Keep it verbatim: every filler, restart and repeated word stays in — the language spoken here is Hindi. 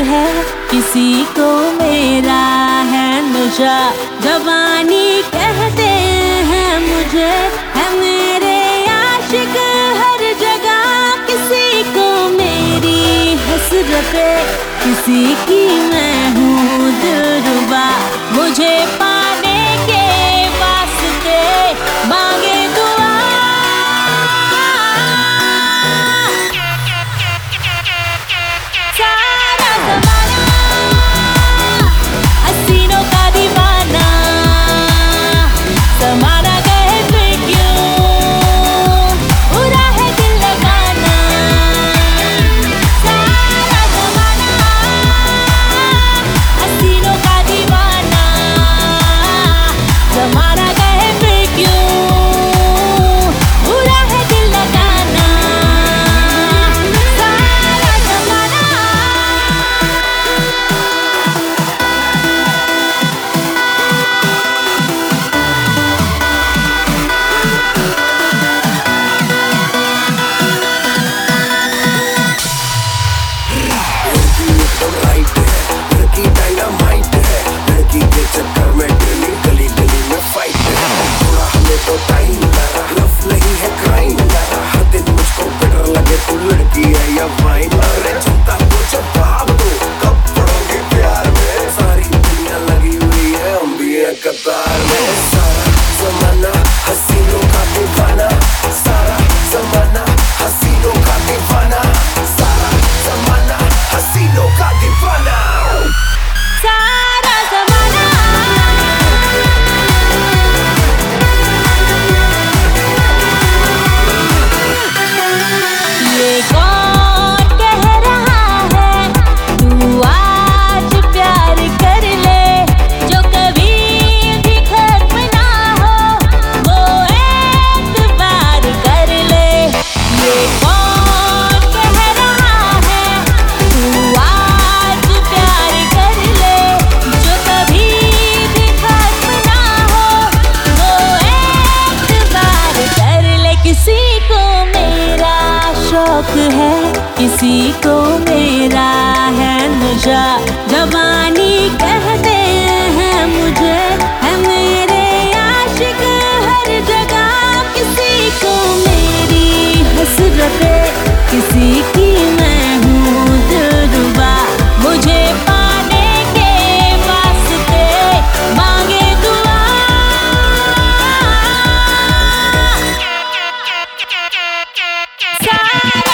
है, किसी को मेरा है नशा। जवानी कहते हैं मुझे, है मेरे आशिक हर जगह। किसी को मेरी हसरतें, किसी की मैं हूँ दिलरुबा। मुझे पाने के वास्ते मांगे दुआ। सारा ज़माना हसीनों का दीवाना, ज़माना कहे फिर क्यों बुरा है दिल लगाना। सारा ज़माना हसीनों का दीवाना, ज़माना कहे फिर क्यों बुरा है दिल लगाना। सारा ज़माना राइट है, लड़की डायनामाइट है। लड़की के चक्कर में डेली गली गली में फाइट है। थोड़ा हमें तो टाइम लगा, लव नहीं है क्राइम लगा। हर दिन मुझको बेटर लगे तू लड़की है या वाइन। अरे चिंता को जवाब दो, कब पड़ोगे प्यार में। सारी दुनिया लगी हुई है, हम भी हैं कतार में। सारा ज़माना हसीनों का दीवाना, सारा ज़माना हसीनों का दीवाना, सारा ज़माना हसीनों का दीवाना। सारा ज़माना ये कौन कह रहा है तू आज प्यार कर ले। जो कभी भी खत्म ना हो वो एतबार कर ले। ये कौन कह रहा है तू आज प्यार कर ले। जो कभी भी खत्म ना हो वो एतबार कर ले। किसी को मेरा शौक है, किसी को मेरा है नशा। जवानी कहते हैं मुझे, है मेरे आशिक हर जगह। किसी को मेरी हसरतें, किसी की मैं हूँ दिलरुबा। मुझे पाने के वास्ते मांगे दुआ। सारा